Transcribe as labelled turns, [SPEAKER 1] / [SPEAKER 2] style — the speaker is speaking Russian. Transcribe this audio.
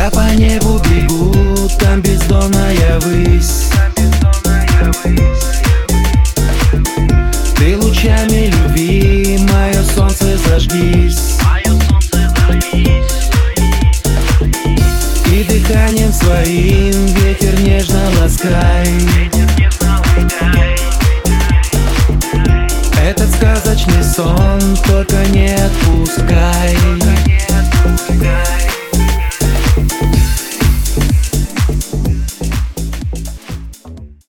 [SPEAKER 1] Я по небу бегу, там бездонная высь. Ты лучами любви, мое солнце зажгись. И дыханием своим ветер нежно ласкай. Этот сказочный сон только не